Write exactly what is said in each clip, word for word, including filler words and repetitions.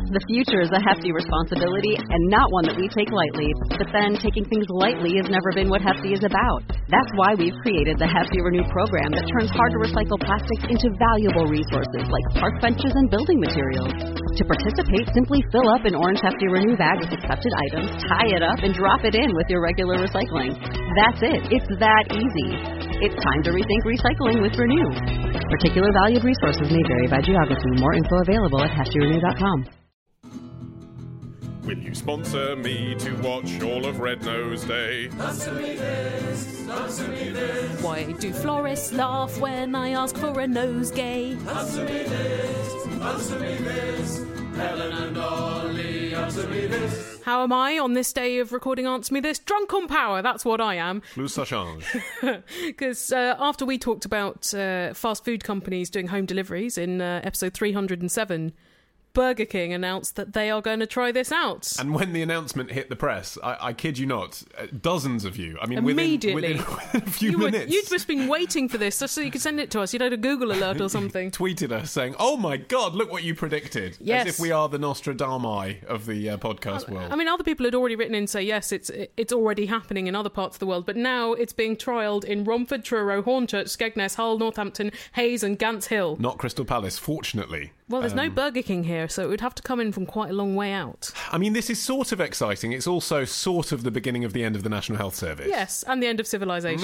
The future is a hefty responsibility and not one that we take lightly. But then, taking things lightly has never been what Hefty is about. That's why we've created the Hefty Renew program that turns hard-to-recycle plastics into valuable resources like park benches and building materials. To participate, simply fill up an orange Hefty Renew bag with accepted items, tie it up, and drop it in with your regular recycling. That's it. It's that easy. It's time to rethink recycling with Renew. Particular valued resources may vary by geography. More info available at hefty renew dot com. Will you sponsor me to watch all of Red Nose Day? Answer me this, answer me this. Why do florists laugh when I ask for a nosegay? Answer me this, answer me this. Helen and Ollie, answer me this. How am I on this day of recording Answer Me This? Drunk on power, that's what I am. Plus ça change. Because uh, after we talked about uh, fast food companies doing home deliveries in uh, episode three hundred seven, Burger King announced that they are going to try this out. And when the announcement hit the press, I, I kid you not, uh, dozens of you, I mean, Immediately. within, within a few you were, minutes. You'd just been waiting for this just so you could send it to us. You'd had a Google alert or something. Tweeted us saying, oh my God, look what you predicted. Yes. As if we are the Nostradamus of the uh, podcast world. I mean, other people had already written in and say, yes, it's it's already happening in other parts of the world, but now it's being trialled in Romford, Truro, Hornchurch, Skegness, Hull, Northampton, Hayes and Gants Hill. Not Crystal Palace, fortunately. Well, there's um, no Burger King here, so it would have to come in from quite a long way out. I mean, this is sort of exciting. It's also sort of the beginning of the end of the National Health Service. Yes, and the end of civilization.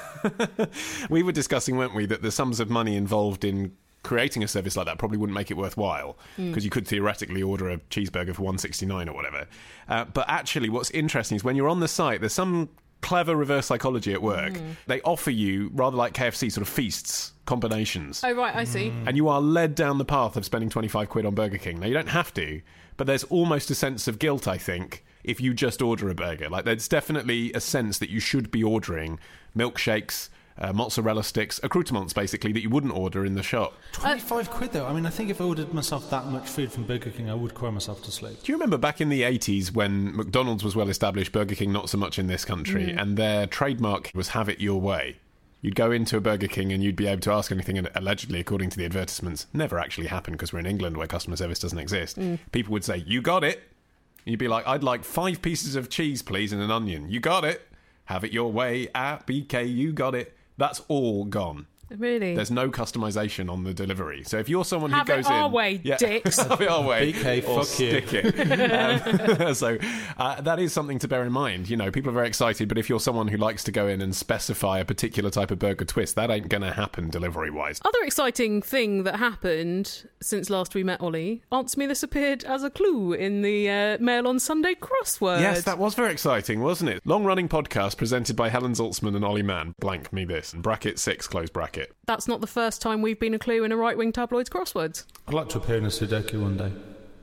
We were discussing, weren't we, that the sums of money involved in creating a service like that probably wouldn't make it worthwhile, because mm. you could theoretically order a cheeseburger for one sixty-nine or whatever. Uh, but actually, what's interesting is when you're on the site, there's some clever reverse psychology at work. Mm. They offer you, rather like K F C, sort of feasts, combinations. Oh, right, I see. And you are led down the path of spending twenty-five quid on Burger King. Now, you don't have to, but there's almost a sense of guilt, I think, if you just order a burger. Like, there's definitely a sense that you should be ordering milkshakes, Uh, mozzarella sticks, accoutrements basically that you wouldn't order in the shop. twenty-five quid though. I mean, I think if I ordered myself that much food from Burger King, I would cry myself to sleep. Do you remember back in the eighties when McDonald's was well established, Burger King not so much in this country, mm. and their trademark was have it your way? You'd go into a Burger King and you'd be able to ask anything, and allegedly, according to the advertisements, never actually happened because we're in England where customer service doesn't exist. Mm. People would say, you got it. You'd be like, I'd like five pieces of cheese, please, and an onion. You got it. Have it your way at B K, you got it. That's all gone. Really? There's no customization on the delivery. So if you're someone who have goes it our in... way, yeah, dicks. have it our way. B K, or fuck stick you. it. Um, so uh, that is something to bear in mind. You know, people are very excited, but if you're someone who likes to go in and specify a particular type of burger twist, that ain't going to happen delivery-wise. Other exciting thing that happened since last we met Ollie, Answer Me This appeared as a clue in the uh, Mail on Sunday crossword. Yes, that was very exciting, wasn't it? Long-running podcast presented by Helen Zaltzman and Ollie Mann. Blank me this. Bracket six, close bracket. That's not the first time we've been a clue in a right-wing tabloid's crosswords. I'd like to appear in a Sudoku one day.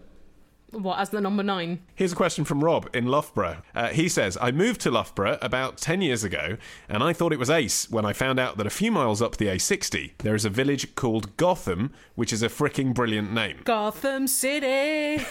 What, as the number nine? Here's a question from Rob in Loughborough. Uh, he says, I moved to Loughborough about ten years ago, and I thought it was ace when I found out that a few miles up the A sixty, there is a village called Gotham, which is a fricking brilliant name. Gotham City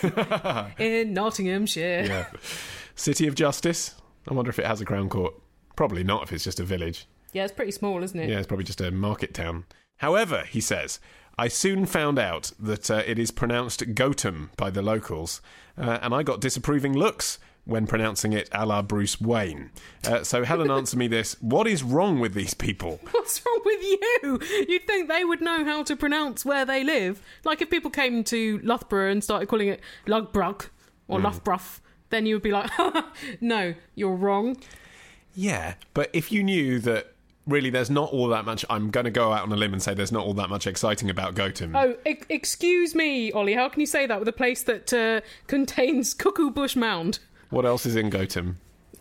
in Nottinghamshire. Yeah. City of Justice? I wonder if it has a Crown Court. Probably not if it's just a village. Yeah, it's pretty small, isn't it? Yeah, it's probably just a market town. However, he says, I soon found out that uh, it is pronounced Gotham by the locals, uh, and I got disapproving looks when pronouncing it a la Bruce Wayne. Uh, so, Helen, answer me this. What is wrong with these people? What's wrong with you? You'd think they would know how to pronounce where they live. Like if people came to Loughborough and started calling it Loughborough or mm. Loughborough, then you would be like, no, you're wrong. Yeah, but if you knew that really there's not all that much, I'm going to go out on a limb and say there's not all that much exciting about Gotham. Oh, e- excuse me, Ollie, how can you say that with a place that uh, contains Cuckoo Bush Mound? What else is in Gotham?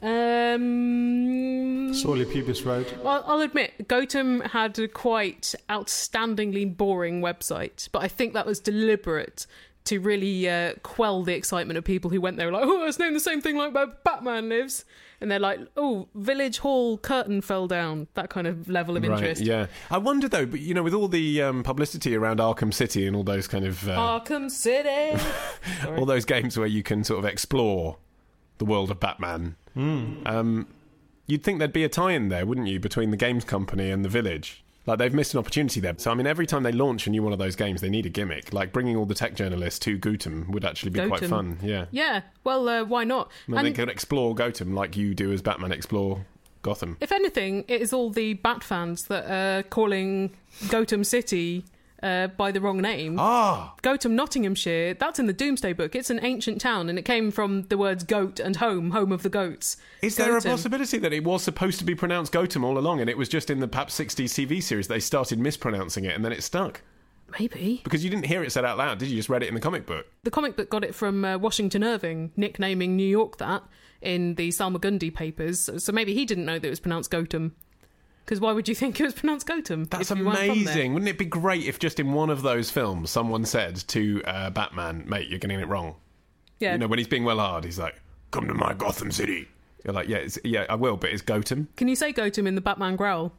Um, Sorley Pubis Road. Well, I'll admit, Gotham had a quite outstandingly boring website, but I think that was deliberate to really uh, quell the excitement of people who went there like, oh, it's named the same thing like where Batman lives. And they're like, oh, Village Hall curtain fell down. That kind of level of interest. Right, yeah. I wonder, though, but, you know, with all the um, publicity around Arkham City and all those kind of... Uh, Arkham City! all those games where you can sort of explore the world of Batman. Mm. Um, you'd think there'd be a tie-in there, wouldn't you, between the games company and the village? Like, they've missed an opportunity there. So, I mean, every time they launch a new one of those games, they need a gimmick. Like, bringing all the tech journalists to Gotham would actually be Gotham. quite fun. Yeah. Yeah, well, uh, why not? And And they could explore Gotham like you do as Batman explore Gotham. if anything, it is all the Bat fans that are calling Gotham City uh, by the wrong name. Ah! Gotham, Nottinghamshire, that's in the Doomsday Book. It's an ancient town, and it came from the words goat and home, home of the goats. Is there a Gotham. possibility that it was supposed to be pronounced Gotham all along, and it was just in the perhaps sixties T V series they started mispronouncing it, and then it stuck? Maybe. Because you didn't hear it said out loud, did you? You just read it in the comic book. The comic book got it from uh, Washington Irving, nicknaming New York that in the Salmagundi papers. So, so maybe he didn't know that it was pronounced Gotham. Because why would you think it was pronounced Gotham? That's if you weren't from there? amazing. Wouldn't it be great if just in one of those films someone said to uh, Batman, mate, you're getting it wrong. Yeah. You know, when he's being well hard, he's like, come to my Gotham City. You're like, yeah, it's, yeah, I will, but it's Gotham. Can you say Gotham in the Batman growl?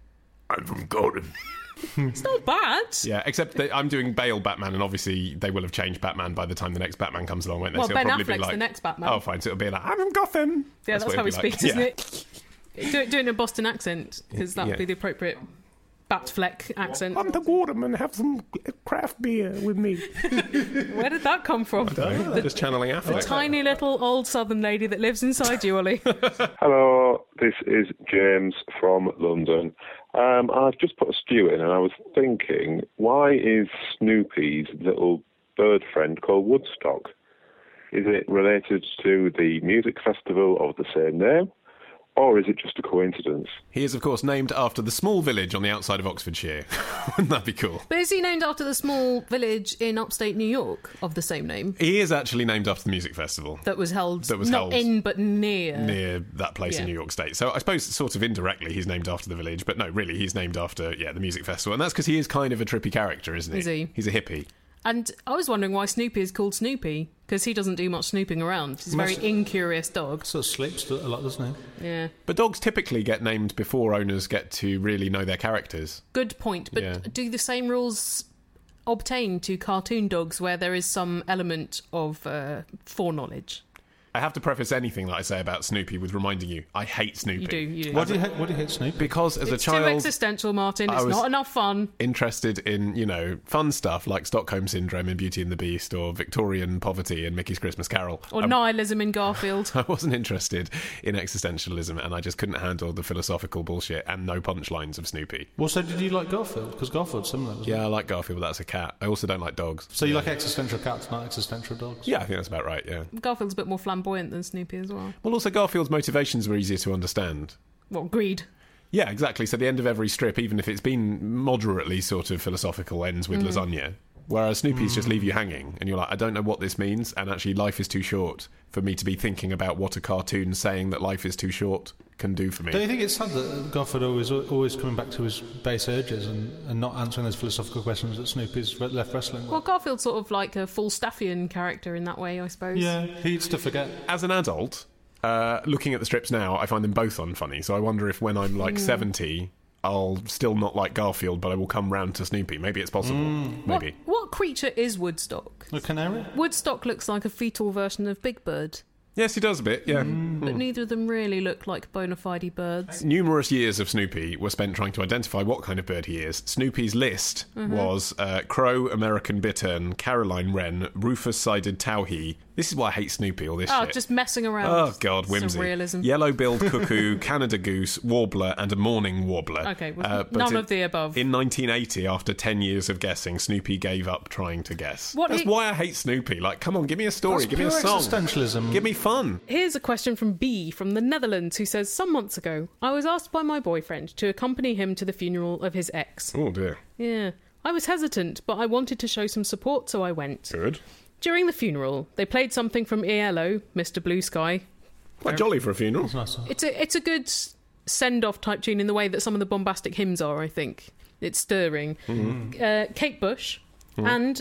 I'm from Gotham. It's not bad. Yeah, except that I'm doing Bale Batman, and obviously they will have changed Batman by the time the next Batman comes along, won't they? Well, so Ben it'll probably Affleck's be like, the next Batman. Oh, fine. So it'll be like, I'm from Gotham. Yeah, that's, what how he it'll be like. speaks, isn't Yeah. it? Do it, do it in a Boston accent, because that would Yeah. be the appropriate Batfleck accent. Come to Gotham and have some craft beer with me. Where did that come from? The, just channeling Affleck. Tiny little old southern lady that lives inside you, Ollie. Hello, this is James from London. Um, I've just put a stew in and I was thinking, why is Snoopy's little bird friend called Woodstock? Is it related to the music festival of the same name? Or is it just a coincidence? He is, of course, named after the small village on the outside of Oxfordshire. Wouldn't that be cool? But is he named after the small village in upstate New York of the same name? He is actually named after the music festival. That was held, That was not held in, but near. Near that place Yeah. in New York State. So I suppose sort of indirectly he's named after the village, but no, really he's named after, yeah, the music festival. And that's because he is kind of a trippy character, isn't he? Is he? He's a hippie. And I was wondering why Snoopy is called Snoopy, because he doesn't do much snooping around. He's a very Must- incurious dog. Sort of sleeps a lot, doesn't he? Yeah. But dogs typically get named before owners get to really know their characters. Good point. But Yeah. do the same rules obtain to cartoon dogs where there is some element of uh, foreknowledge? I have to preface anything that I say about Snoopy with reminding you, I hate Snoopy. You do, you do. Why do you hate, why do you hate Snoopy? Because as It's a child... too existential, Martin. I It's was- not enough fun. interested in, you know, fun stuff like Stockholm Syndrome and Beauty and the Beast or Victorian poverty and Mickey's Christmas Carol. Or I, nihilism in Garfield. I wasn't interested in existentialism and I just couldn't handle the philosophical bullshit and no punchlines of Snoopy. Well, so did you like Garfield? Because Garfield's similar, isn't Yeah, it? I like Garfield, but that's a cat. I also don't like dogs. So you like existential cats, not existential dogs? Yeah, I think that's about right, yeah. Garfield's a bit more flamboyant than Snoopy as well. Well, also Garfield's motivations were easier to understand. What, greed? Yeah, exactly. So the end of every strip, even if it's been moderately sort of philosophical, ends with lasagna. Whereas Snoopy's just leave you hanging, and you're like, I don't know what this means, and actually life is too short for me to be thinking about what a cartoon saying that life is too short can do for me. Don't you think it's sad that Garfield always always coming back to his base urges and, and not answering those philosophical questions that Snoopy's re- left wrestling with? Well, Garfield's sort of like a Falstaffian character in that way, I suppose. Yeah, he needs to forget. As an adult, uh, looking at the strips now, I find them both unfunny, so I wonder if when I'm like seventy, I'll still not like Garfield, but I will come round to Snoopy. Maybe it's possible. What, Maybe. what creature is Woodstock? A canary? Woodstock looks like a fetal version of Big Bird, Yes, he does a bit, yeah. but neither of them really look like bona fide birds. Numerous years of Snoopy were spent trying to identify what kind of bird he is. Snoopy's list was uh, crow, American bittern, Caroline wren, rufous-sided towhee. This is why I hate Snoopy, all this Oh, shit. just messing around. Oh, God, whimsy. Surrealism. Yellow-billed cuckoo, Canada goose, warbler, and a mourning warbler. Okay, well, Uh, but none in- of the above. In nineteen eighty, after ten years of guessing, Snoopy gave up trying to guess. What That's he- why I hate Snoopy. Like, come on, give me a story, That's give me a pure song. existentialism. Give me fun. Here's a question from B from the Netherlands who says, some months ago, I was asked by my boyfriend to accompany him to the funeral of his ex. Oh, dear. Yeah. I was hesitant, but I wanted to show some support, so I went. Good. During the funeral, they played something from E L O, Mister Blue Sky. Quite jolly for a funeral. It's nice. It's a it's a good send-off type tune in the way that some of the bombastic hymns are, I think. It's stirring. Uh, Kate Bush and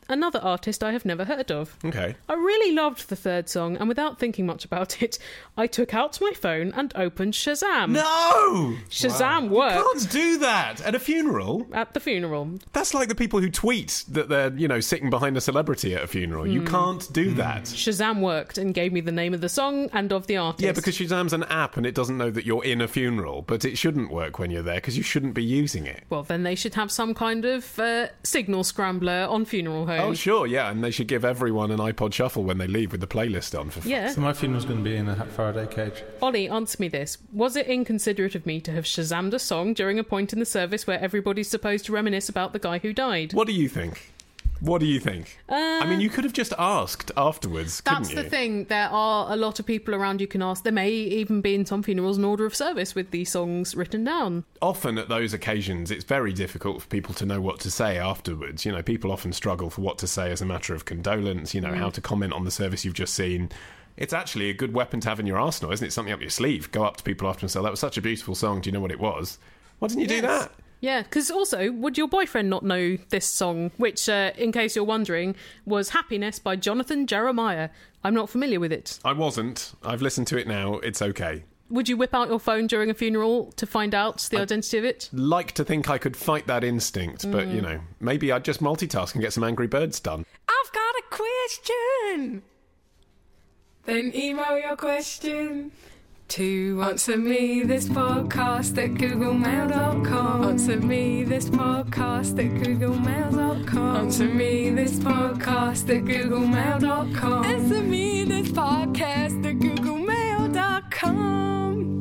another artist I have never heard of. Okay. I really loved the third song, and without thinking much about it, I took out my phone and opened Shazam. No! Shazam You worked can't do that at a funeral. at the funeral. That's like the people who tweet that they're, you know, sitting behind a celebrity at a funeral. You can't do that. Shazam worked and gave me the name of the song and of the artist. Yeah, because Shazam's an app and it doesn't know that you're in a funeral, but it shouldn't work when you're there because you shouldn't be using it. Well, then they should have some kind of uh, signal scrambler on funeral homes. Oh, sure, yeah, and they should give everyone an iPod Shuffle when they leave with the playlist on. For Yeah. So my funeral's going to be in a Faraday cage. Ollie, answer me this. Was it inconsiderate of me to have Shazammed a song during a point in the service where everybody's supposed to reminisce about the guy who died? What do you think? What do you think? Uh, I mean, you could have just asked afterwards, couldn't That's you? the thing. There are a lot of people around you can ask. There may even be in some funerals an order of service with these songs written down. Often at those occasions, it's very difficult for people to know what to say afterwards. You know, people often struggle for what to say as a matter of condolence, you know, Mm. how to comment on the service you've just seen. It's actually a good weapon to have in your arsenal, isn't it? Something up your sleeve. Go up to people after and say, that was such a beautiful song. Do you know what it was? Why didn't you do Yes. that? Yeah, because also, would your boyfriend not know this song, which, uh, in case you're wondering, was Happiness by Jonathan Jeremiah? I'm not familiar with it. I wasn't. I've listened to it now. It's okay. Would you whip out your phone during a funeral to find out the identity of it? Like to think I could fight that instinct, but, Mm. you know, maybe I'd just multitask and get some Angry Birds done. I've got a question. Then email your question to answer me this podcast at googlemail dot com. Answer me this podcast at googlemail dot com. Answer me this podcast at googlemail dot com. Answer me this podcast at googlemail dot com.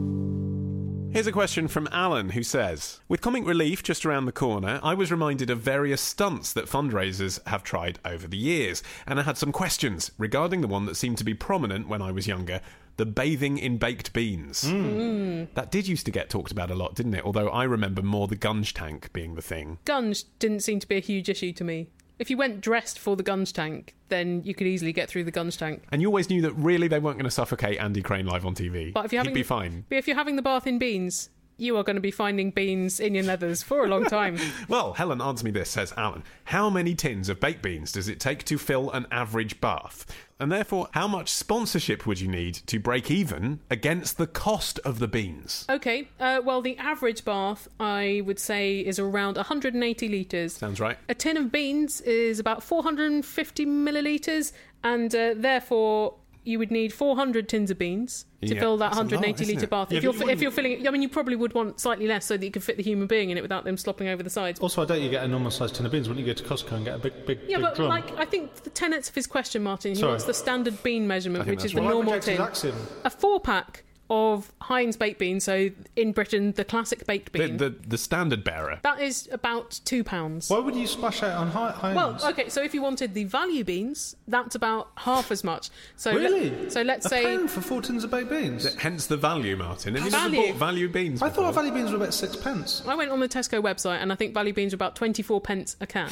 Here's a question from Alan, who says, with Comic Relief just around the corner, I was reminded of various stunts that fundraisers have tried over the years, and I had some questions regarding the one that seemed to be prominent when I was younger, the bathing in baked beans. Mm. That did used to get talked about a lot, didn't it? Although I remember more the gunge tank being the thing. Gunge didn't seem to be a huge issue to me. If you went dressed for the gunge tank, then you could easily get through the gunge tank. And you always knew that really they weren't going to suffocate Andy Crane live on T V. But if you're He'd having, be fine. But if you're having the bath in beans, you are going to be finding beans in your leathers for a long time. Well, Helen, answer me this, says Alan. How many tins of baked beans does it take to fill an average bath? And therefore, how much sponsorship would you need to break even against the cost of the beans? Okay, uh, well, the average bath, I would say, is around one hundred eighty litres. Sounds right. A tin of beans is about four hundred fifty millilitres, and uh, therefore you would need four hundred tins of beans to Yeah, fill that that's a one hundred eighty lot, isn't litre it? bath. Yeah, if, but you're, you if you're filling it, I mean, you probably would want slightly less so that you could fit the human being in it without them slopping over the sides. Also, I doubt you get a normal sized tin of beans. Wouldn't you go to Costco and get a big, big, Yeah, big but drum? like I think the tenets of his question, Martin, he Sorry. wants the standard bean measurement, I think which is that's the right. Well, I normal reject his tin. axiom. A four pack of Heinz baked beans, so in Britain the classic baked The, bean. the, the standard bearer. That is about two pounds. Why would you splash out on high? high Well, okay, so if you wanted the value beans, that's about half as much. So let- Really? so let's a say pound for four tins of baked beans? Hence the value, Martin. Have you Value. never bought value beans I before? thought value beans were about six pence. I went on the Tesco website and I think value beans are about twenty-four pence a can.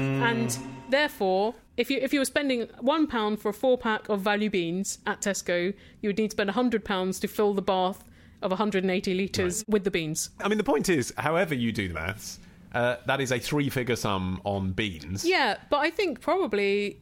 And therefore, if you if you were spending one pound for a four pack of value beans at Tesco, you would need to spend one hundred pounds to fill the bath of one hundred eighty litres with the beans. I mean, the point is, however you do the maths, uh, that is a three-figure sum on beans. Yeah, but I think probably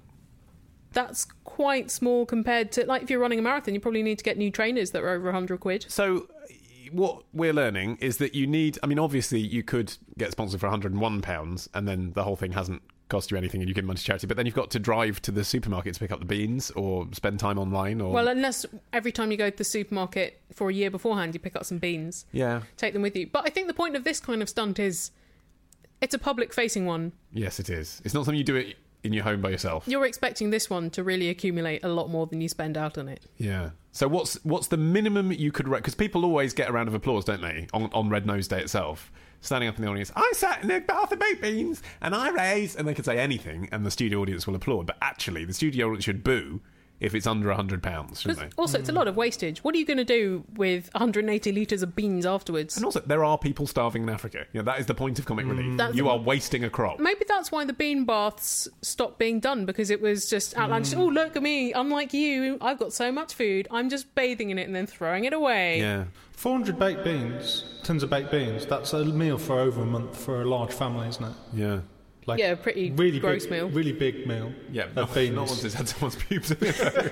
that's quite small compared to, like, if you're running a marathon, you probably need to get new trainers that are over one hundred quid. So what we're learning is that you need... I mean, obviously, you could get sponsored for one hundred and one pounds and then the whole thing hasn't cost you anything and you give money to charity, but then you've got to drive to the supermarket to pick up the beans or spend time online or... Well, unless every time you go to the supermarket for a year beforehand, you pick up some beans, yeah. take them with you. But I think the point of this kind of stunt is it's a public-facing one. Yes, it is. It's not something you do it in your home by yourself. You're expecting this one to really accumulate a lot more than you spend out on it. Yeah. So what's what's the minimum you could... Because people always get a round of applause, don't they, on, on Red Nose Day itself. Standing up in the audience, I sat in a bath of baked beans and I raised... And they could say anything and the studio audience will applaud. But actually, the studio audience should boo if it's under one hundred pounds, shouldn't they? Also, it's a lot of wastage. What are you going to do with one hundred eighty litres of beans afterwards? And also, there are people starving in Africa. You know, that is the point of Comic Relief. That's You the- are wasting a crop. Maybe that's why the bean baths stopped being done, because it was just outlandish. Oh, look at me. Unlike you, I've got so much food. I'm just bathing in it and then throwing it away. Yeah. four hundred baked beans, tins of baked beans, that's a meal for over a month for a large family, isn't it? Yeah. Like Yeah, a pretty really gross big, meal. Really big meal. Yeah, of not, beans. not once it's had someone's pubes in it.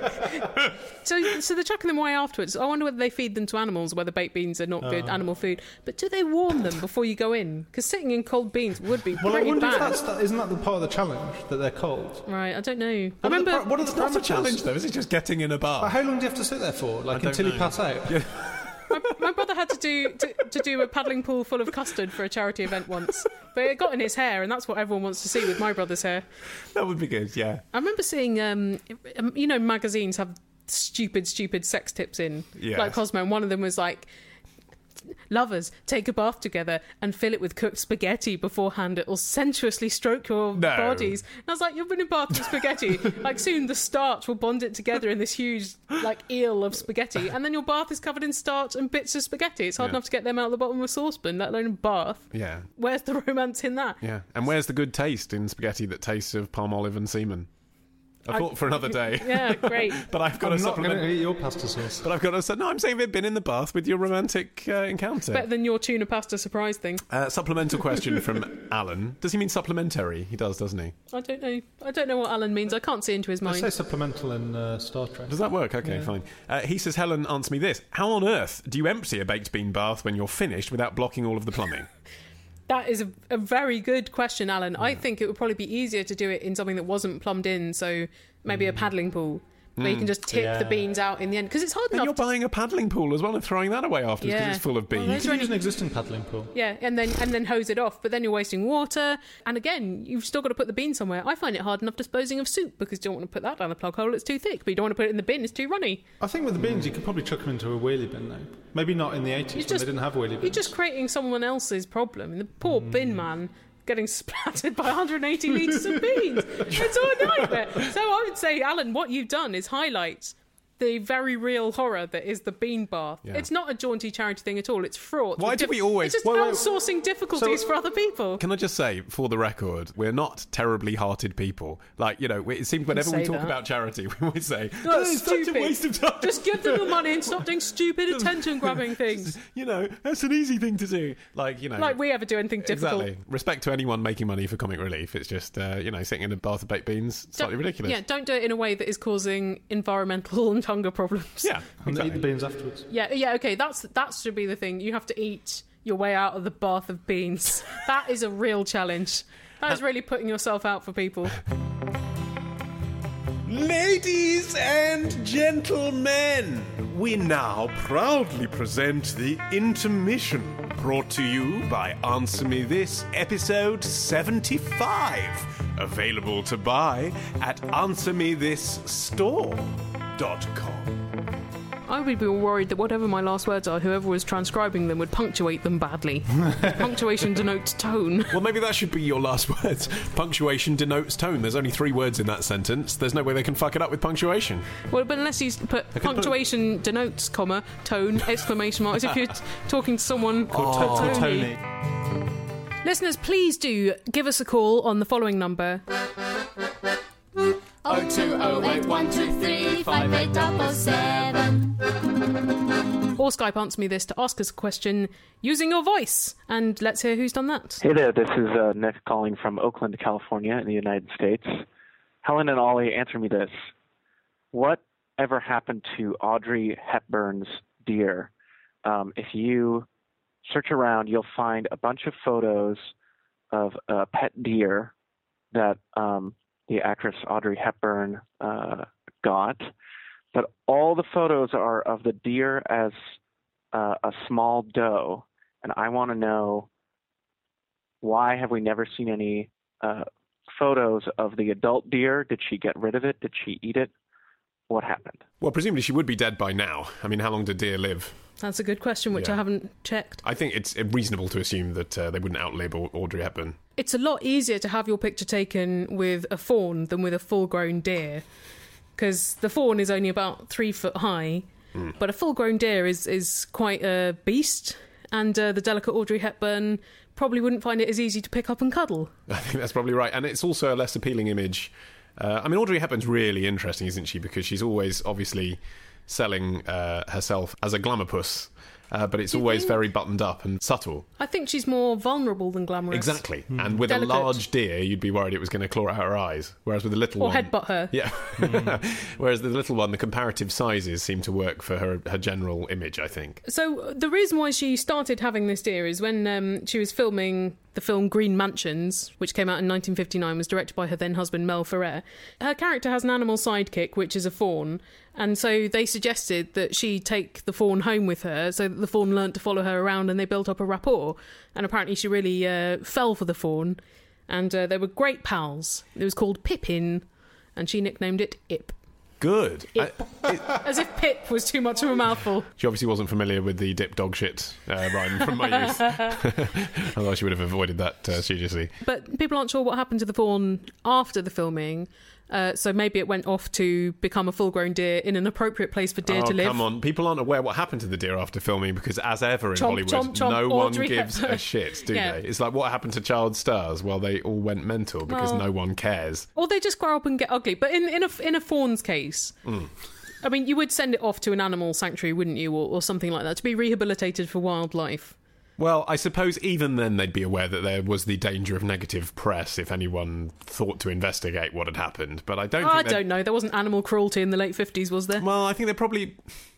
So, so they're chucking them away afterwards. I wonder whether they feed them to animals, whether baked beans are not good Uh. animal food. But do they warm them before you go in? Because sitting in cold beans would be Well, I pretty wonder if bad. that's that, isn't that the part of the challenge that they're cold? Right, I don't know. I What are the remember. par- what are the It's not a parameters? challenge, though, is it? Just getting in a But bar. how long do you have to sit there for? Like don't until know. you pass out? Yeah. my, my brother had to do to, to do a paddling pool full of custard for a charity event once, but it got in his hair, and that's what everyone wants to see with my brother's hair. That would be good, yeah. I remember seeing, um, you know, magazines have stupid, stupid sex tips in, Yes. like Cosmo, and one of them was like, lovers, take a bath together and fill it with cooked spaghetti beforehand. It'll sensuously stroke your No. bodies. And I was like, you've been in bath with spaghetti. Like, soon the starch will bond it together in this huge, like, eel of spaghetti. And then your bath is covered in starch and bits of spaghetti. It's hard Yeah. enough to get them out of the bottom of a saucepan, let alone a bath. Yeah, Where's the romance in that? yeah. And where's the good taste in spaghetti that tastes of palm olive and semen? I thought for another day. Yeah, great. But I've got I'm a not going supplement. to eat your pasta sauce. But I've got to. No, I'm saying they've been in the bath with your romantic uh, encounter. Better than your tuna pasta surprise thing. Uh, supplemental question from Alan. Does he mean supplementary? He does, doesn't he? I don't know. I don't know what Alan means. I can't see into his I mind. say supplemental in uh, Star Trek. Does that work? Okay, fine. Uh, he says, Helen, answer me this. How on earth do you empty a baked bean bath when you're finished without blocking all of the plumbing? That is a, a very good question, Alan. I think it would probably be easier to do it in something that wasn't plumbed in, so maybe a paddling pool, where you can just tip Yeah. the beans out in the end. Because it's hard Then enough you're to... buying a paddling pool as well and throwing that away afterwards because Yeah. it's full of Well, beans. those You are can use only- an existing paddling pool. Yeah, and then and then hose it off, but then you're wasting water. And again, you've still got to put the bean somewhere. I find it hard enough disposing of soup because you don't want to put that down the plug hole, it's too thick. But you don't want to put it in the bin, it's too runny. I think with the beans, you could probably chuck them into a wheelie bin, though. Maybe not in the eighties You when just- they didn't have wheelie bins. You're just creating someone else's problem. And the poor bin man getting splattered by one hundred eighty litres of beans. It's all a nightmare. So I would say, Alan, what you've done is highlight the very real horror that is the bean bath. Yeah. It's not a jaunty charity thing at all. It's fraught. Why with do we always- It's just Wait, wait, outsourcing difficulties so- for other people. Can I just say, for the record, we're not terribly hearted people. Like, you know, we- it seems whenever we say talk that. about charity, we always say, No, "Oh, it's it's such a stupid. waste of time. Just give them the money and stop doing stupid attention-grabbing things. You know, that's an easy thing to do. Like, you know. Like we ever do anything difficult. Exactly. Respect to anyone making money for comic relief. It's just, uh, you know, sitting in a bath of baked beans, slightly Don't- ridiculous. Yeah, don't do it in a way that is causing environmental and hunger problems. Yeah, And they eat exactly. the beans afterwards. Yeah, yeah, okay, that's that should be the thing. You have to eat your way out of the bath of beans. That is a real challenge. That is really putting yourself out for people. Ladies and gentlemen, we now proudly present the intermission brought to you by Answer Me This, episode seventy-five. Available to buy at answer me this store dot com. I would be worried that whatever my last words are, whoever was transcribing them would punctuate them badly. Punctuation denotes tone. Well, maybe that should be your last words. Punctuation denotes tone. There's only three words in that sentence. There's no way they can fuck it up with punctuation. Well, but unless you put punctuation denotes, comma, tone, exclamation marks, if you're t- talking to someone called Oh, Tony. Listeners, please do give us a call on the following number. oh two oh eight one two three five eight double seven. Or Skype Answer Me This to ask us a question using your voice. And let's hear who's done that. Hey there, this is uh, Nick calling from Oakland, California in the United States. Helen and Ollie, answer me this. What ever happened to Audrey Hepburn's deer? Um, if you search around, you'll find a bunch of photos of a pet deer that um, the actress Audrey Hepburn uh, got. But all the photos are of the deer as uh, a small doe. And I want to know, why have we never seen any uh, photos of the adult deer? Did she get rid of it? Did she eat it? What happened? Well, presumably she would be dead by now. I mean, how long did deer live? That's a good question, which Yeah. I haven't checked. I think it's reasonable to assume that uh, they wouldn't outlive Au- Audrey Hepburn. It's a lot easier to have your picture taken with a fawn than with a full-grown deer, because the fawn is only about three foot high, Mm. but a full-grown deer is, is quite a beast, and uh, the delicate Audrey Hepburn probably wouldn't find it as easy to pick up and cuddle. I think that's probably right. And it's also a less appealing image. Uh, I mean, Audrey Hepburn's really interesting, isn't she? Because she's always obviously selling uh, herself as a glamour puss. uh, but it's Do you always think? very buttoned up and subtle. I think she's more vulnerable than glamorous. Exactly. And with Delicate. a large deer, you'd be worried it was going to claw out her eyes. Whereas with a little Or one... headbutt her. Yeah. Whereas the little one, the comparative sizes seem to work for her, her general image, I think. So the reason why she started having this deer is when um, she was filming the film Green Mansions, which came out in nineteen fifty-nine, was directed by her then husband Mel Ferrer. Her character has an animal sidekick, which is a fawn, and so they suggested that she take the fawn home with her so that the fawn learnt to follow her around and they built up a rapport. And apparently she really uh, fell for the fawn, and uh, they were great pals. It was called Pippin, and she nicknamed it Ip. Good. Ip. I, it, As if Pip was too much of a mouthful. she obviously wasn't familiar with the dip dog shit uh, rhyme from my youth. Otherwise she would have avoided that uh, studiously. But people aren't sure what happened to the fawn after the filming. Uh, so maybe it went off to become a full-grown deer in an appropriate place for deer oh, to live. come on. People aren't aware what happened to the deer after filming because, as ever in Chomp, Hollywood, chomp, chomp, no Audrey one gives Hepburn. a shit, do Yeah. they? It's like what happened to child stars? Well, they all went mental because Well- no one cares. Or they just grow up and get ugly. But in, in, a, in a fawn's case, Mm. I mean, you would send it off to an animal sanctuary, wouldn't you? Or, or something like that, to be rehabilitated for wildlife. Well, I suppose even then they'd be aware that there was the danger of negative press if anyone thought to investigate what had happened. But I don't I think they'd- don't know. There wasn't animal cruelty in the late fifties, was there? Well, I think they probably...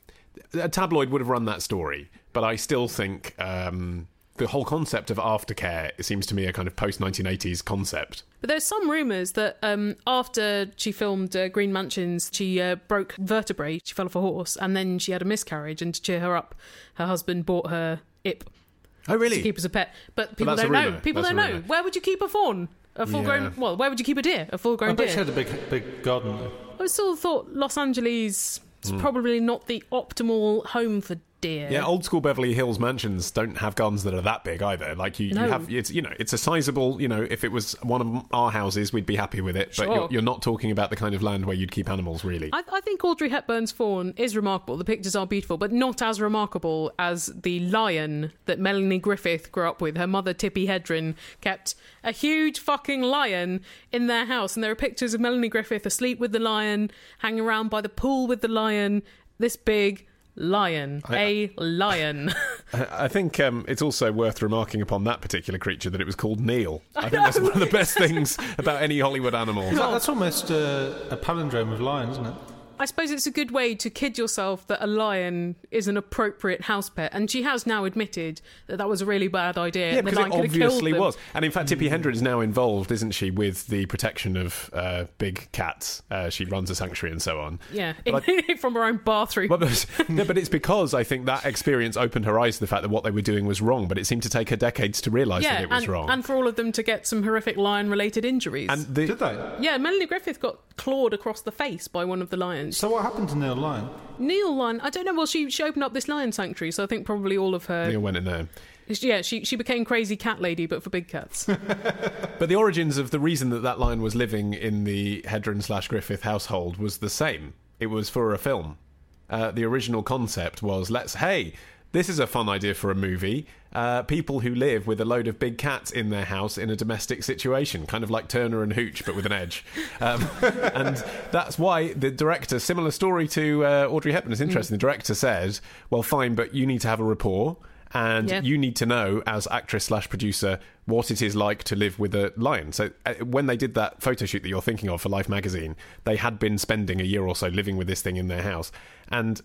A tabloid would have run that story. But I still think um, the whole concept of aftercare seems to me a kind of post-nineteen eighties concept. But there's some rumours that um, after she filmed uh, Green Mansions, she uh, broke vertebrae, she fell off a horse, and then she had a miscarriage, and to cheer her up, her husband bought her Ip Oh, really? to keep as a pet. But people that's don't a know. rumour. People That's don't a know. rumour. Where would you keep a fawn? A full-grown... Yeah. Well, where would you keep a deer? A I full-grown bet she deer? had a big, big garden though. I still thought Los Angeles is probably not the optimal home for deer. Yeah, old school Beverly Hills mansions don't have gardens that are that big either. Like you, No. you have, it's you know, it's a sizable. You know, if it was one of our houses, we'd be happy with it. But Sure. you're, you're not talking about the kind of land where you'd keep animals, really. I, I think Audrey Hepburn's fawn is remarkable. The pictures are beautiful, but not as remarkable as the lion that Melanie Griffith grew up with. Her mother, Tippi Hedren, kept a huge fucking lion in their house. And there are pictures of Melanie Griffith asleep with the lion, hanging around by the pool with the lion, this big lion. I- a lion. I I think um, it's also worth remarking upon that particular creature that it was called Neil. I, think that's one of the best things about any Hollywood animal. That- that's almost uh, a palindrome of lion, isn't it? I suppose it's a good way to kid yourself that a lion is an appropriate house pet, and she has now admitted that that was a really bad idea. Yeah, and the because it lion could have killed obviously them. was. And in fact, Tippi Hedren is now involved, isn't she, with the protection of uh, big cats. Uh, she runs a sanctuary and so on. Yeah, But from her own bathroom. But, but, no, but it's because I think that experience opened her eyes to the fact that what they were doing was wrong, but it seemed to take her decades to realise yeah, that it was and, wrong. and for all of them to get some horrific lion-related injuries. And the, Did they? yeah, Melanie Griffith got clawed across the face by one of the lions. So what happened to Neil Lyon? Neil Lion, I don't know. Well, she she opened up this lion sanctuary, so I think probably all of her. Neil went in there. Yeah, she she became crazy cat lady, but for big cats. But the origins of the reason that that lion was living in the Hedren slash Griffith household was the same. It was for a film. Uh, the original concept was, let's, hey, this is a fun idea for a movie. Uh, people who live with a load of big cats in their house in a domestic situation, kind of like Turner and Hooch, but with an edge. Um, and that's why the director, similar story to uh, Audrey Hepburn, is interesting. The director said, well, fine, but you need to have a rapport. And Yeah. you need to know, as actress slash producer, what it is like to live with a lion. So uh, when they did that photo shoot that you're thinking of for Life magazine, they had been spending a year or so living with this thing in their house. And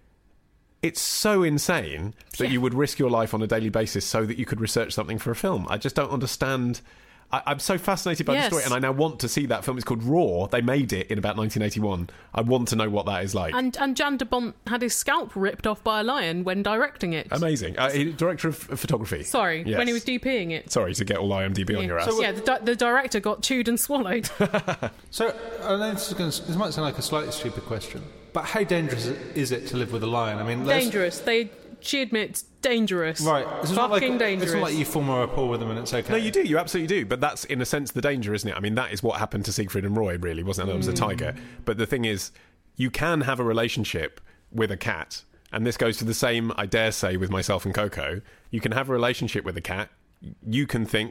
it's so insane that Yeah. you would risk your life on a daily basis so that you could research something for a film. I just don't understand. I, I'm so fascinated by Yes. the story, and I now want to see that film. It's called Raw. They made it in about nineteen eighty-one. I want to know what that is like. and and Jan de Bont had his scalp ripped off by a lion when directing it. Amazing. Uh, he- director of photography. Sorry, Yes. when he was DPing it. Sorry to get all I M D B on your ass. yeah, the, di- the director got chewed and swallowed. So I know this is going to, this might sound like a slightly stupid question, but how dangerous is it to live with a lion? I mean, let's- dangerous. They she admits dangerous. Right, it's not like Fucking dangerous. It's not like you form a rapport with them and it's okay. No, you do. You absolutely do. But that's, in a sense, the danger, isn't it? I mean, that is what happened to Siegfried and Roy, really, wasn't it? That was a tiger. But the thing is, you can have a relationship with a cat. And this goes to the same, I dare say, with myself and Coco. You can have a relationship with a cat. You can think,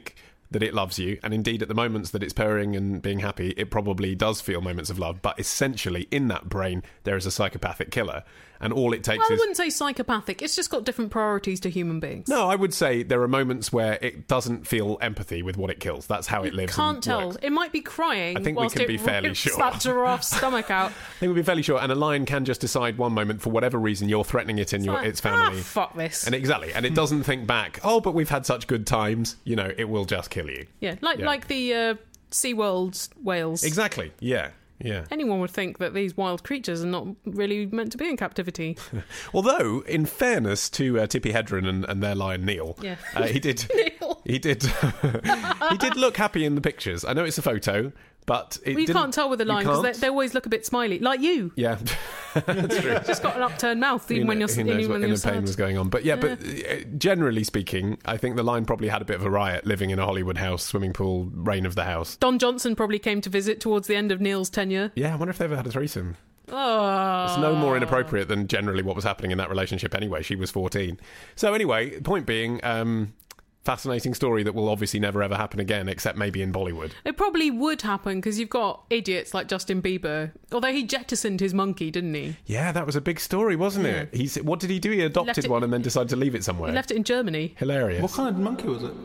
that it loves you, and indeed at the moments that it's purring and being happy, it probably does feel moments of love, but essentially in that brain there is a psychopathic killer, and all it takes I is... wouldn't say psychopathic, it's just got different priorities to human beings. No, I would say there are moments where it doesn't feel empathy with what it kills. That's how it lives. Can't and tell. works. It might be crying. I think we whilst can it be fairly rips sure. that giraffe's stomach out. I think we'd be fairly sure, and a lion can just decide one moment, for whatever reason, you're threatening it in your like, its family. Ah, fuck this. And exactly, and it doesn't think back, oh, but we've had such good times, you know, it will just kill you. Yeah, like Yeah. like the uh, SeaWorld whales. Exactly, yeah, yeah. Anyone would think that these wild creatures are not really meant to be in captivity. Although, in fairness to uh, Tippi Hedren and, and their lion Neil, Yeah. uh, he did, Neil. he did, he did look happy in the pictures. I know it's a photo, but it Well, you didn't- can't tell with a you lion because they, can't? they always look a bit smiley, like you. Yeah, that's true. Just got an upturned mouth even Who when kno- you're who even knows what when inner you're pain sad. was going on. But yeah, but uh, generally speaking, I think the lion probably had a bit of a riot living in a Hollywood house, swimming pool, reign of the house. Don Johnson probably came to visit towards the end of Neil's tenure. Yeah, I wonder if they ever had a threesome. Oh. It's no more inappropriate than generally what was happening in that relationship anyway. She was fourteen. So anyway, point being, um, fascinating story that will obviously never ever happen again, except maybe in Bollywood. It probably would happen because you've got idiots like Justin Bieber. Although he jettisoned his monkey, didn't he? Yeah, that was a big story, wasn't it? He's what did he do? He adopted Left it- one and then decided to leave it somewhere. He left it in Germany. Hilarious. What kind of monkey was it?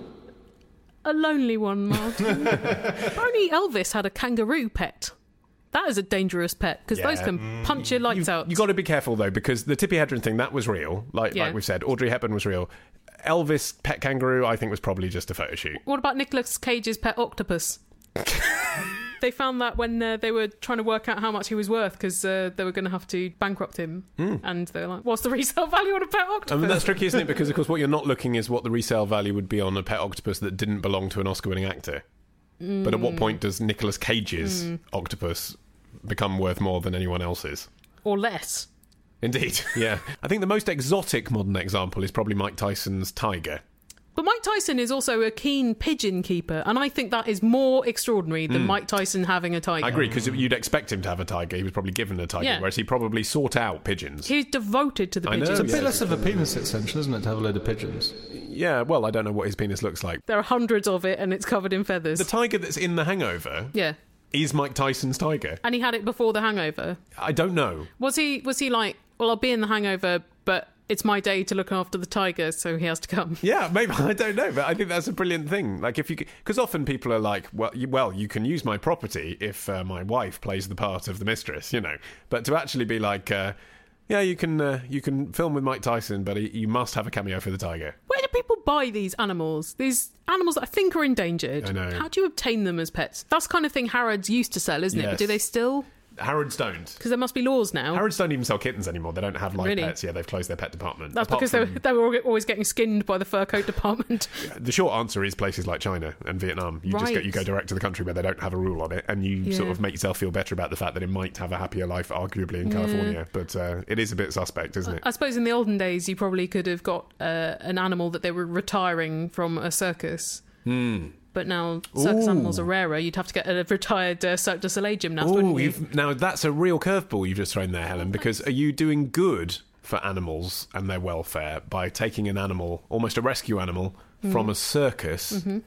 A lonely one, Martin. Only Elvis had a kangaroo pet. That is a dangerous pet because Yeah. those can punch your lights You've, out. you've got to be careful though, because the Tippi Hedren thing, that was real. Like Yeah. like we've said, Audrey Hepburn was real. Elvis pet kangaroo, I think, was probably just a photo shoot. What about Nicolas Cage's pet octopus? They found that when uh, they were trying to work out how much he was worth because uh, they were going to have to bankrupt him. Mm. And they were like, what's the resale value on a pet octopus? I mean, that's tricky, isn't it? Because, of course, what you're not looking is what the resale value would be on a pet octopus that didn't belong to an Oscar-winning actor. Mm. But at what point does Nicolas Cage's mm. octopus become worth more than anyone else's? Or less. Indeed, yeah. I think the most exotic modern example is probably Mike Tyson's tiger. But Mike Tyson is also a keen pigeon keeper, and I think that is more extraordinary than Mm. Mike Tyson having a tiger. I agree, because you'd expect him to have a tiger. He was probably given a tiger, Yeah. whereas he probably sought out pigeons. He's devoted to the I know, pigeons. It's a bit yes. less of a penis extension, isn't it, to have a load of pigeons? Yeah, well, I don't know what his penis looks like. There are hundreds of it, and it's covered in feathers. The tiger that's in The Hangover yeah. is Mike Tyson's tiger. And he had it before The Hangover. I don't know. Was he? Was he like, well, I'll be in The Hangover, but it's my day to look after the tiger, so he has to come. Yeah, maybe. I don't know, but I think that's a brilliant thing. Like, if you, because often people are like, well, you, well, you can use my property if uh, my wife plays the part of the mistress, you know. But to actually be like, uh, yeah, you can, uh, you can film with Mike Tyson, but he, you must have a cameo for the tiger. Where do people buy these animals? These animals that I think are endangered. I know. How do you obtain them as pets? That's the kind of thing Harrods used to sell, isn't it? Yes. But do they still? Harrods don't. Because there must be laws now. Harrods don't even sell kittens anymore. They don't have live Really? pets. Yeah, they've closed their pet department. That's Apart because from- they, were, they were always getting skinned by the fur coat department. The short answer is places like China and Vietnam. You just Right. go, you go direct to the country where they don't have a rule on it, and you Yeah. sort of make yourself feel better about the fact that it might have a happier life, arguably in Yeah. California. But uh, it is a bit suspect, isn't it? I suppose in the olden days you probably could have got uh, an animal that they were retiring from a circus. Hmm. But now circus Ooh. animals are rarer. You'd have to get a retired uh, Cirque du Soleil gymnast, Oh, wouldn't you? you've now that's a real curveball you've just thrown there, Helen. Because are you doing good for animals and their welfare by taking an animal, almost a rescue animal, from Mhm. a circus? Mhm.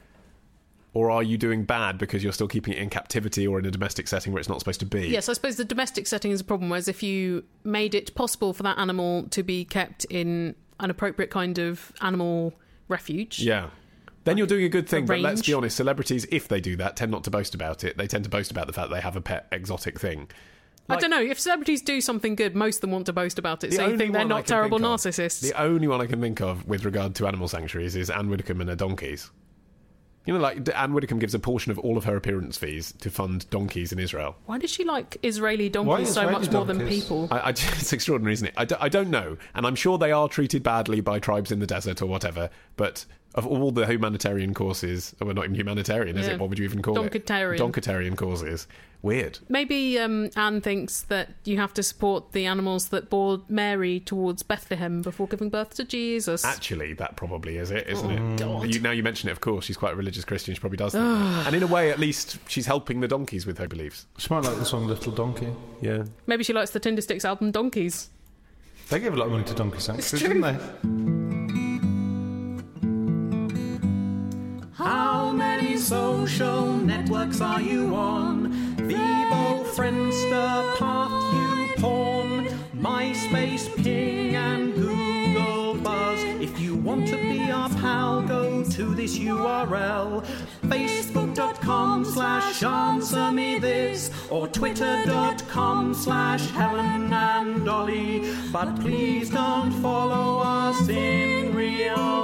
Or are you doing bad because you're still keeping it in captivity or in a domestic setting where it's not supposed to be? Yes, I suppose the domestic setting is a problem, whereas if you made it possible for that animal to be kept in an appropriate kind of animal refuge. Yeah. Then you're doing a good thing, but let's range. be honest, celebrities, if they do that, tend not to boast about it. They tend to boast about the fact that they have a pet exotic thing. I don't know. If celebrities do something good, most of them want to boast about it, The so you only think they're one I not can terrible think of- narcissists. The only one I can think of with regard to animal sanctuaries is Anne Widdecombe and her donkeys. You know, like Anne Widdecombe gives a portion of all of her appearance fees to fund donkeys in Israel. Why does she like Israeli donkeys Why so Israeli much more than donkeys? people? I, I, it's extraordinary, isn't it? I, do, I don't know. And I'm sure they are treated badly by tribes in the desert or whatever, but of all the humanitarian causes, well, not even humanitarian, is Yeah. it? What would you even call Donketarian. it? Donketarian causes. Weird. Maybe um, Anne thinks that you have to support the animals that bore Mary towards Bethlehem before giving birth to Jesus. Actually, that probably is it, isn't Oh, it? God. You, now you mention it, of course, she's quite a religious Christian. She probably does think that. And in a way, at least, she's helping the donkeys with her beliefs. She might like the song Little Donkey. Yeah. Maybe she likes the Tinder Sticks album Donkeys. They gave a lot of money to donkey sanctuaries, true. didn't they? How many social networks are you on? Vivo, Friendster, Path, YouPorn, MySpace, Ping, and Google Buzz. If you want to be our pal, go to this U R L, facebook.com slash answer me this, or twitter.com slash Helen and Dolly. But please don't follow us in real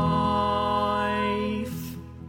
life.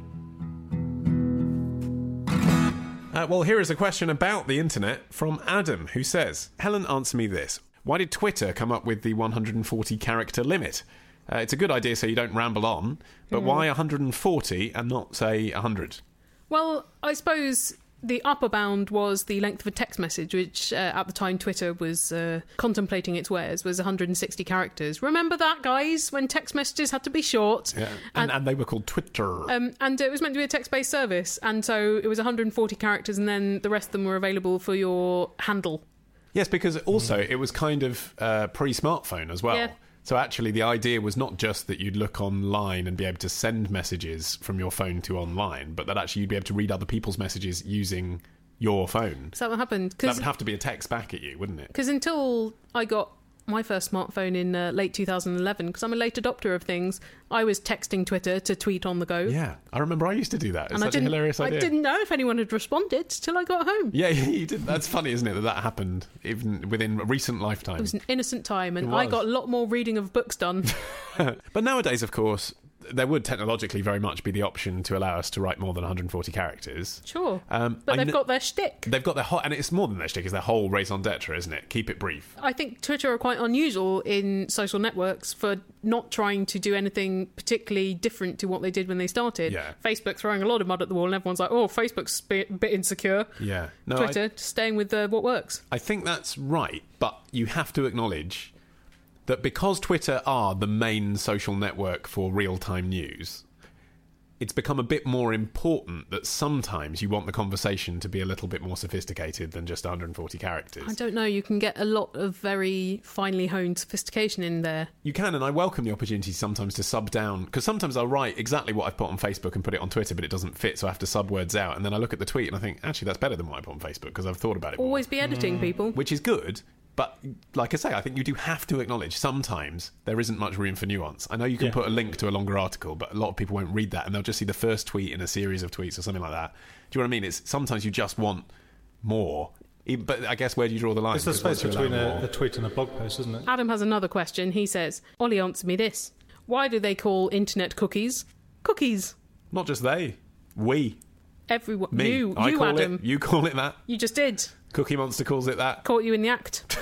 Uh, well, here is a question about the internet from Adam, who says, Helen, answer me this. Why did Twitter come up with the one hundred forty character limit? Uh, it's a good idea so you don't ramble on, but mm. why one hundred forty and not, say, one hundred? Well, I suppose the upper bound was the length of a text message, which uh, at the time Twitter was uh, contemplating its wares, was one hundred sixty characters. Remember that, guys, when text messages had to be short? Yeah, and, and, and they were called Twitter. Um, and it was meant to be a text-based service, and so it was one hundred forty characters, and then the rest of them were available for your handle. Yes, because also it was kind of uh, pre-smartphone as well. Yeah. So actually the idea was not just that you'd look online and be able to send messages from your phone to online, but that actually you'd be able to read other people's messages using your phone. So that what happened? That would have to be a text back at you, wouldn't it? Because until I got my first smartphone in uh, late two thousand eleven, because I'm a late adopter of things, I was texting Twitter to tweet on the go. Yeah, I remember I used to do that. It's and such I a hilarious idea. I didn't know if anyone had responded till I got home. Yeah, you did. That's funny, isn't it, that that happened even within a recent lifetime. It was an innocent time, and I got a lot more reading of books done. But nowadays, of course, there would technologically very much be the option to allow us to write more than one hundred forty characters. Sure. Um, but I they've kn- got their shtick. They've got their whole... And it's more than their shtick, it's their whole raison d'etre, isn't it? Keep it brief. I think Twitter are quite unusual in social networks for not trying to do anything particularly different to what they did when they started. Yeah. Facebook throwing a lot of mud at the wall, and everyone's like, oh, Facebook's a bit, bit insecure. Yeah. No, Twitter, I, just staying with uh, what works. I think that's right, but you have to acknowledge that because Twitter are the main social network for real-time news, it's become a bit more important that sometimes you want the conversation to be a little bit more sophisticated than just one hundred forty characters. I don't know, you can get a lot of very finely honed sophistication in there. You can, and I welcome the opportunity sometimes to sub down, because sometimes I'll write exactly what I've put on Facebook and put it on Twitter, but it doesn't fit, so I have to sub words out, and then I look at the tweet and I think, actually, that's better than what I put on Facebook, because I've thought about it more. Always be editing, mm. people. Which is good. But, like I say, I think you do have to acknowledge sometimes there isn't much room for nuance. I know you can yeah. put a link to a longer article, but a lot of people won't read that, and they'll just see the first tweet in a series of tweets or something like that. Do you know what I mean? It's sometimes you just want more. But I guess where do you draw the line? It's the space between a, a tweet and a blog post, isn't it? Adam has another question. He says, Ollie, answer me this. Why do they call internet cookies cookies? Not just they. We. Everyone. Me. You, I you call Adam. It, you call it that. You just did. Cookie Monster calls it that. Caught you in the act.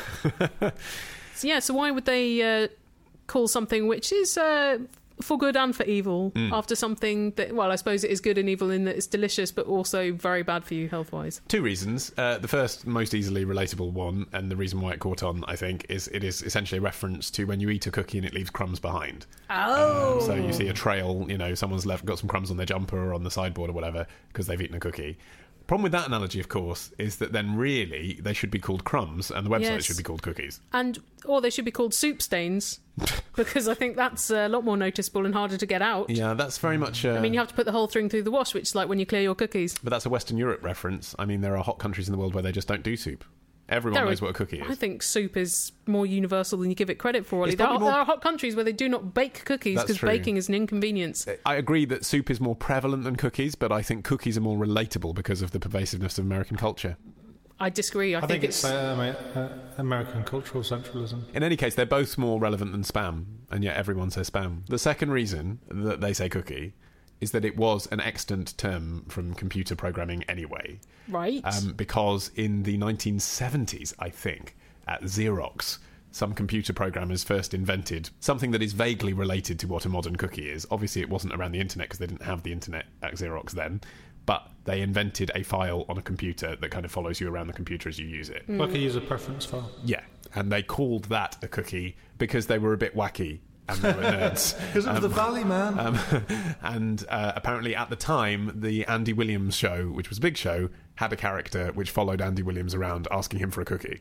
So, yeah, so why would they uh, call something which is uh, for good and for evil mm. after something that, well, I suppose it is good and evil in that it's delicious, but also very bad for you health-wise? Two reasons. Uh, the first, most easily relatable one, and the reason why it caught on, I think, is it is essentially a reference to when you eat a cookie and it leaves crumbs behind. Oh! Um, so you see a trail, you know, someone's left got some crumbs on their jumper or on the sideboard or whatever because they've eaten a cookie. Problem with that analogy, of course, is that then really they should be called crumbs and the website yes. should be called cookies. And or they should be called soup stains, because I think that's a lot more noticeable and harder to get out. Yeah, that's very much... Uh, I mean, you have to put the whole thing through the wash, which is like when you clear your cookies. But that's a Western Europe reference. I mean, there are hot countries in the world where they just don't do soup. Everyone there knows are, what a cookie is. I think soup is more universal than you give it credit for, Ollie. There are, more... there are hot countries where they do not bake cookies because baking is an inconvenience. I agree that soup is more prevalent than cookies, but I think cookies are more relatable because of the pervasiveness of American culture. I disagree. I, I think, think it's, it's uh, uh, American cultural centralism. In any case, they're both more relevant than spam, and yet everyone says spam. The second reason that they say cookie is that it was an extant term from computer programming anyway. Right. Um, because in the nineteen seventies, I think, at Xerox, some computer programmers first invented something that is vaguely related to what a modern cookie is. Obviously, it wasn't around the internet because they didn't have the internet at Xerox then, but they invented a file on a computer that kind of follows you around the computer as you use it. Mm. Like a user preference file. Yeah, and they called that a cookie because they were a bit wacky. And they were nerds. Because um, of the Valley, man. Um, and uh, apparently at the time, the Andy Williams show, which was a big show, had a character which followed Andy Williams around asking him for a cookie.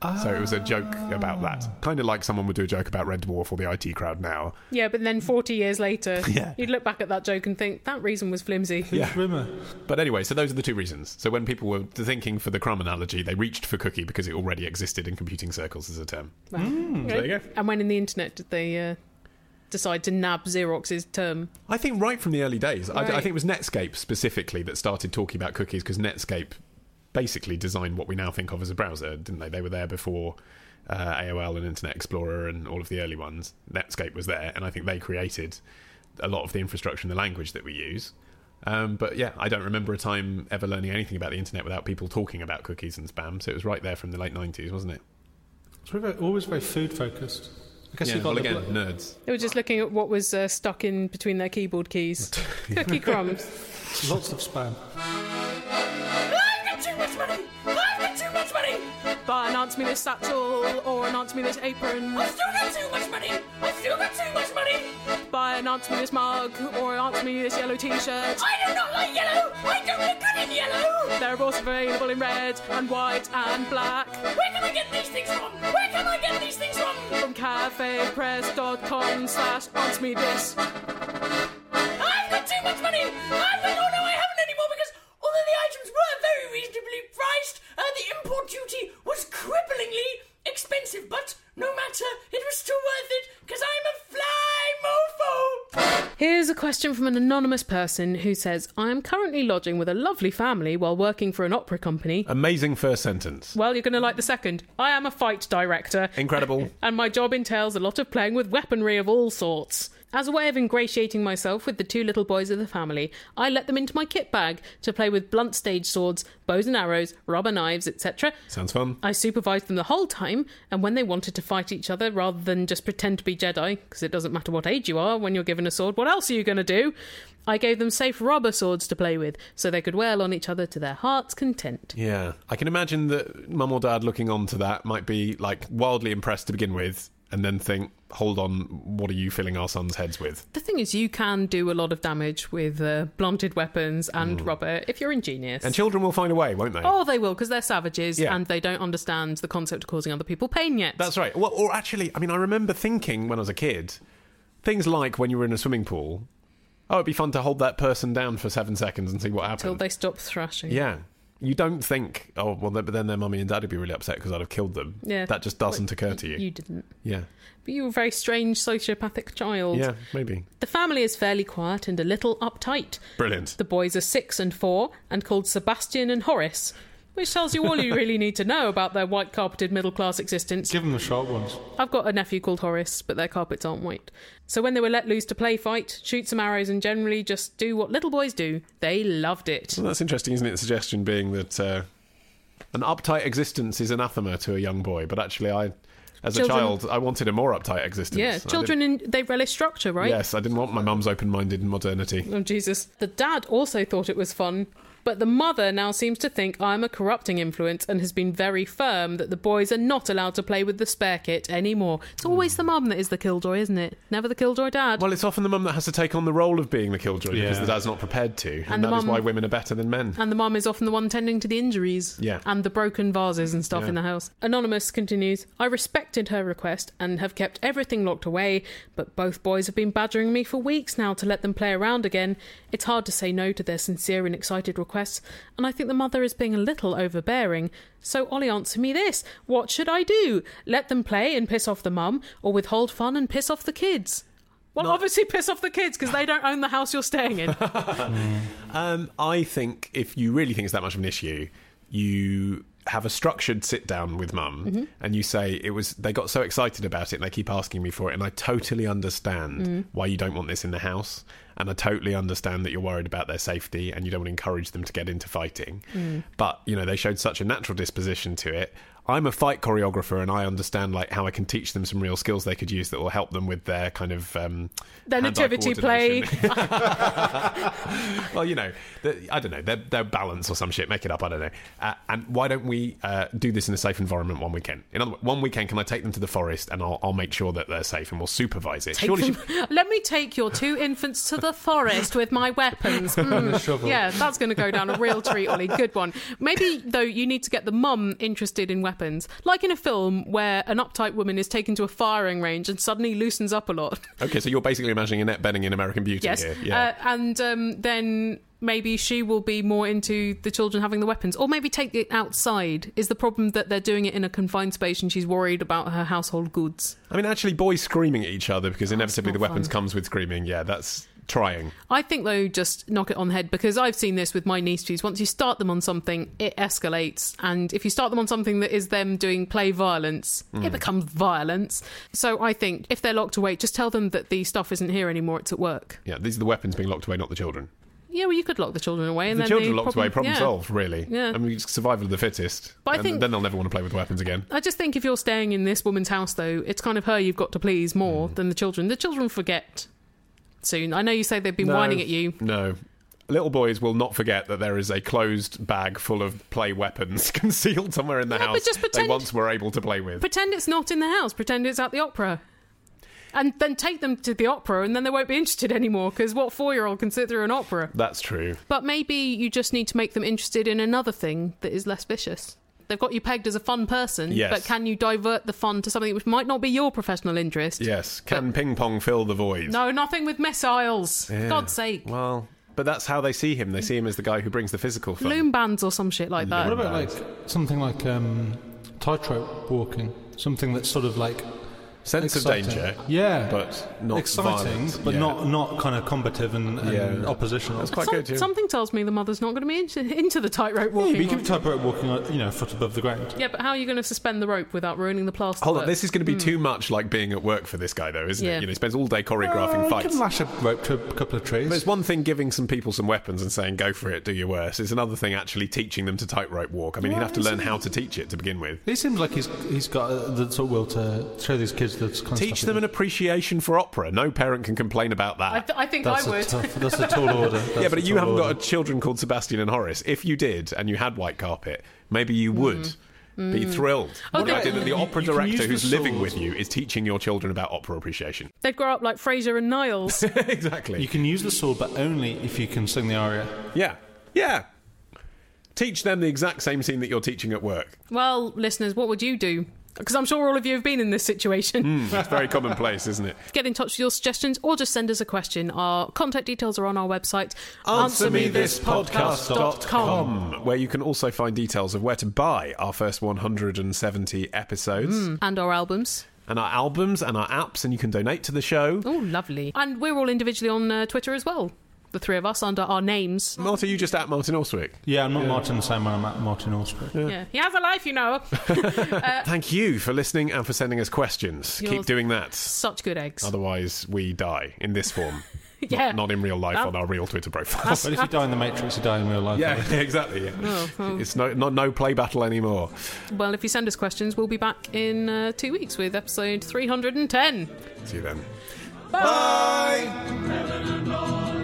Ah. So it was a joke about that. Kind of like someone would do a joke about Red Dwarf or the I T crowd now. Yeah, but then forty years later, yeah. you'd look back at that joke and think, that reason was flimsy. Yeah. But anyway, so those are the two reasons. So when people were thinking for the crumb analogy, they reached for cookie because it already existed in computing circles as a term. Wow. Mm, Okay. There you go. And when in the internet did they uh, decide to nab Xerox's term? I think right from the early days. Right. I, I think it was Netscape specifically that started talking about cookies because Netscape basically designed what we now think of as a browser, didn't they? They were there before uh, A O L and Internet Explorer and all of the early ones. Netscape was there, and I think they created a lot of the infrastructure and the language that we use. Um, but yeah, I don't remember a time ever learning anything about the internet without people talking about cookies and spam. So it was right there from the late nineties, wasn't it? It's very, always very food focused. I guess Yeah, you've got well, the again, blo- nerds. They were just looking at what was uh, stuck in between their keyboard keys. Cookie crumbs. Lots of spam. I've got too much money! I've got too much money! Buy an Answer Me This satchel or an Answer Me This apron. I've still got too much money! I've still got too much money! Buy an Answer Me This mug or an Answer Me This yellow t-shirt. I do not like yellow! I don't look good in yellow! They're also available in red and white and black. Where can I get these things from? Where can I get these things from? From cafepress.com slash answer me this. I've got too much money! I've got, oh no, I haven't anymore because although the items were very reasonably priced, uh, the import duty was cripplingly expensive, but no matter, it was still worth it because I'm a fly mofo! Here's a question from an anonymous person who says, I am currently lodging with a lovely family while working for an opera company. Amazing first sentence. Well, you're going to like the second. I am a fight director. Incredible. And my job entails a lot of playing with weaponry of all sorts. As a way of ingratiating myself with the two little boys of the family, I let them into my kit bag to play with blunt stage swords, bows and arrows, rubber knives, et cetera. Sounds fun. I supervised them the whole time, and when they wanted to fight each other rather than just pretend to be Jedi, because it doesn't matter what age you are when you're given a sword, what else are you going to do? I gave them safe rubber swords to play with, so they could wail on each other to their heart's content. Yeah. I can imagine that mum or dad looking on to that might be like wildly impressed to begin with and then think, hold on, what are you filling our sons' heads with? The thing is, you can do a lot of damage with uh, blunted weapons and Mm. rubber if you're ingenious. And children will find a way, won't they? Oh, they will, because they're savages Yeah. and they don't understand the concept of causing other people pain yet. That's right. Well, or actually, I mean, I remember thinking when I was a kid, things like when you were in a swimming pool, oh, it'd be fun to hold that person down for seven seconds and see what happened. Until they stop thrashing. Yeah. You don't think, oh, well, but then their mummy and dad would be really upset because I'd have killed them. Yeah. That just doesn't Well, occur to you. You didn't. Yeah. But you were a very strange sociopathic child. Yeah, maybe. The family is fairly quiet and a little uptight. Brilliant. The boys are six and four and called Sebastian and Horace, which tells you all you really need to know about their white-carpeted middle-class existence. Give them the sharp ones. I've got a nephew called Horace, but their carpets aren't white. So when they were let loose to play fight, shoot some arrows and generally just do what little boys do, they loved it. Well, that's interesting, isn't it? The suggestion being that uh, an uptight existence is anathema to a young boy, but actually I... As Children- a child, I wanted a more uptight existence. Yeah, I children, in, they relish structure, right? Yes, I didn't want my mum's open-minded modernity. Oh, Jesus. The dad also thought it was fun, but the mother now seems to think I'm a corrupting influence and has been very firm that the boys are not allowed to play with the spare kit anymore. It's always the mum that is the killjoy, isn't it? Never the killjoy dad. Well, it's often the mum that has to take on the role of being the killjoy because Yeah. the dad's not prepared to. And, And the that is mum- why women are better than men. And the mum is often the one tending to the injuries. Yeah. And the broken vases and stuff Yeah. in the house. Anonymous continues, I respected her request and have kept everything locked away, but both boys have been badgering me for weeks now to let them play around again. It's hard to say no to their sincere and excited requests, and I think the mother is being a little overbearing. So Ollie, answer me this. What should I do? Let them play and piss off the mum, or withhold fun and piss off the kids? Well, obviously piss off the kids, because they don't own the house you're staying in. Um, I think if you really think it's that much of an issue, you have a structured sit down with mum Mhm. and you say it was they got so excited about it and they keep asking me for it and I totally understand Mm. why you don't want this in the house and I totally understand that you're worried about their safety and you don't want to encourage them to get into fighting. Mm. But, you know, they showed such a natural disposition to it. I'm a fight choreographer and I understand like how I can teach them some real skills they could use that will help them with their kind of um, Their hand-eye nativity play. coordination. Well, you know, the, I don't know, their, their balance or some shit, make it up, I don't know. Uh, and why don't we uh, do this in a safe environment one weekend? In other words, one weekend, can I take them to the forest and I'll, I'll make sure that they're safe and we'll supervise it? Take Surely them- Let me take your two infants to the forest with my weapons. Mm. Yeah, that's going to go down a real treat, Ollie. Good one. Maybe, though, you need to get the mum interested in weapons. Like in a film where an uptight woman is taken to a firing range and suddenly loosens up a lot. Okay, so you're basically imagining Annette Bening in American Beauty yes. here. Yeah. Uh, and um, then maybe she will be more into the children having the weapons. Or maybe take it outside. Is the problem that they're doing it in a confined space and she's worried about her household goods? I mean, actually, boys screaming at each other because inevitably the weapons fun. comes with screaming. Yeah, that's trying. I think, though, just knock it on the head, because I've seen this with my nieces. Once you start them on something, it escalates. And if you start them on something that is them doing play violence, mm. it becomes violence. So I think if they're locked away, just tell them that the stuff isn't here anymore, it's at work. Yeah, these are the weapons being locked away, not the children. Yeah, well, you could lock the children away. And the then children the locked problem, away, problem yeah. solved, really. Yeah. I mean, it's survival of the fittest. But I and think, then they'll never want to play with weapons again. I just think if you're staying in this woman's house, though, it's kind of her you've got to please more mm. than the children. The children forget soon. I know you say they've been no, whining at you. No. Little boys will not forget that there is a closed bag full of play weapons concealed somewhere in the yeah, house but just pretend, they once were able to play with. Pretend it's not in the house. Pretend it's at the opera. And then take them to the opera, and then they won't be interested anymore, because what four-year-old can sit through an opera? That's true. But maybe you just need to make them interested in another thing that is less vicious. They've got you pegged as a fun person, yes. but can you divert the fun to something which might not be your professional interest? Yes. Can but, ping pong fill the void? No, nothing with missiles. Yeah. God's sake. Well, but that's how they see him. They see him as the guy who brings the physical fun. Loom bands or some shit like that. What about like something like um, tightrope walking? Something that's sort of like sense exciting. of danger, yeah, but not exciting, violent. but yeah. not not kind of combative and, and yeah. oppositional. That's quite Some, good. Yeah. Something tells me the mother's not going to be into, into the tightrope walking. Yeah, you can tightrope walking, you know, a foot above the ground. Yeah, but how are you going to suspend the rope without ruining the plaster? Hold on, this is going to be mm. too much like being at work for this guy, though, isn't yeah. it? You know, he spends all day choreographing uh, fights. You can lash a rope to a couple of trees. There's one thing giving some people some weapons and saying, "Go for it, do your worst." It's another thing actually teaching them to tightrope walk. I mean, well, he'd have to learn how to teach it to begin with. He seems like he's he's got uh, the sort of will to show these kids that kind of teach them an appreciation for opera. No parent can complain about that. I, th- I think that's I would. A tough, that's a tall order. That's yeah, but you haven't order. got children called Sebastian and Horace. If you did, and you had white carpet, maybe you would mm. be mm. thrilled. Oh, the idea that the opera you director who's the living with you is teaching your children about opera appreciation. They'd grow up like Fraser and Niles. Exactly. You can use the sword, but only if you can sing the aria. Yeah. Yeah. Teach them the exact same scene that you're teaching at work. Well, listeners, what would you do? Because I'm sure all of you have been in this situation. Mm, that's very commonplace, isn't it? Get in touch with your suggestions or just send us a question. Our contact details are on our website, answer me this podcast dot com, where you can also find details of where to buy our first one hundred seventy episodes. Mm, and our albums. And our albums and our apps, and you can donate to the show. Oh, lovely. And we're all individually on uh, Twitter as well. The three of us under our names. Martin, you just at Martin Alswick? Yeah, I'm not yeah. Martin the same way I'm at Martin Alswick. Yeah. yeah, he has a life, you know. uh, Thank you for listening and for sending us questions. Keep doing that. Such good eggs. Otherwise, we die in this form. yeah. Not, not in real life that, on our real Twitter profile. But if you die in the Matrix, you die in real life. Yeah, exactly. Yeah. Oh, oh. It's no, not no play battle anymore. Well, if you send us questions, we'll be back in uh, two weeks with episode three hundred ten. See you then. Bye. Bye.